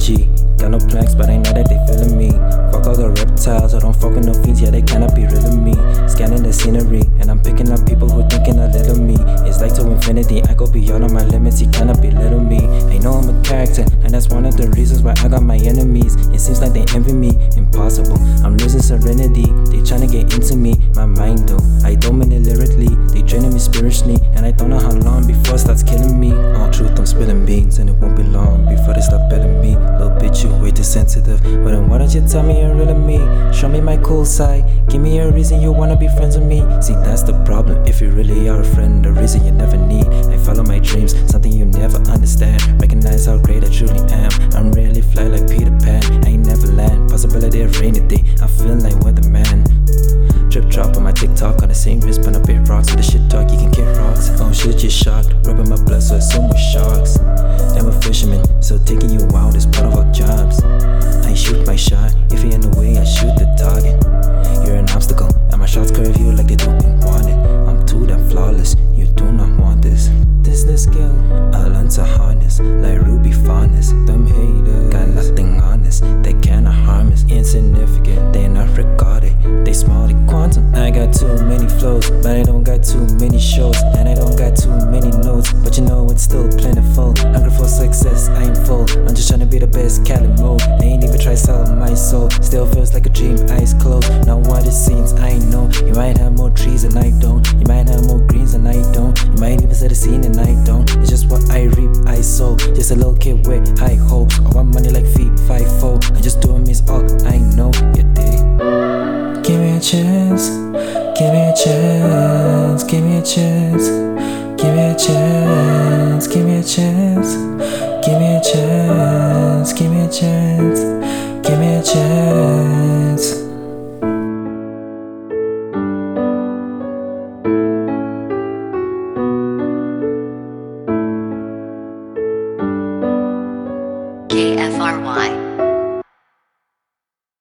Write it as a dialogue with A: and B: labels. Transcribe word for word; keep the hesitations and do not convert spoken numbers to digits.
A: G. Got no planks, but I know that they feeling me. Fuck all the reptiles, I don't fuck with no fiends, yeah, they cannot be rid of me. Scanning the scenery, and I'm picking up people who thinking a little me. It's like to infinity, I go beyond all my limits, he cannot belittle me. I know I'm a character, and that's one of the reasons why I got my enemies. It seems like they envy me, impossible. I'm losing serenity, they tryna get into me, my mind though. I don't mean it lyrically, they draining me spiritually, and I don't know how long before it starts killing me. All truth, I'm spilling beans, and it won't be long before they start betting me. Little bitch, you way too sensitive, but then why don't you tell me you're real of me? Show me my cool side, give me a reason you wanna be friends with me. See, that's the problem, if you really are a friend, the reason you never need. I follow my dreams, something you never understand. Recognize how great I truly am. I'm really fly like Peter Pan, I ain't never land. Possibility of rainy day, I feel like weatherman. Drip drop on my TikTok, on the same wrist, but I bit rocks. With the shit talk, you can kick rocks. Oh shit, you shocked, rubbing my blood so it's so much sharks. I'm a fisherman, so taking you out is part of our jobs. I shoot my shot, if you're in the way, I shoot the target. You're an obstacle, and my shots curve you like they don't want it. I'm too damn flawless, you do not want this. This the skill, I learn to harness, like Ruby fondness. Them haters got nothing honest, they cannot harm us. Insignificant, they not regarded, they small, they quantum. I got too many flows, but I don't got too many shows, and I don't got too many notes, but you know it's still plentiful. Hungry for success, I ain't full, I'm just tryna be the best Cali mode. I ain't even try selling my soul, still feels like a dream, eyes closed. Now what it seems, I know, you might have more trees than I don't, you might have more greens than I don't, you might even set a scene and I don't. It's just what I reap, I sow, just a little kid with high hopes. I want money like feet, five fold, I just do it means all I know, you dig? Give me a chance, give me a chance, give me a chance, give me a chance, give me a chance, give me a chance, give me a chance.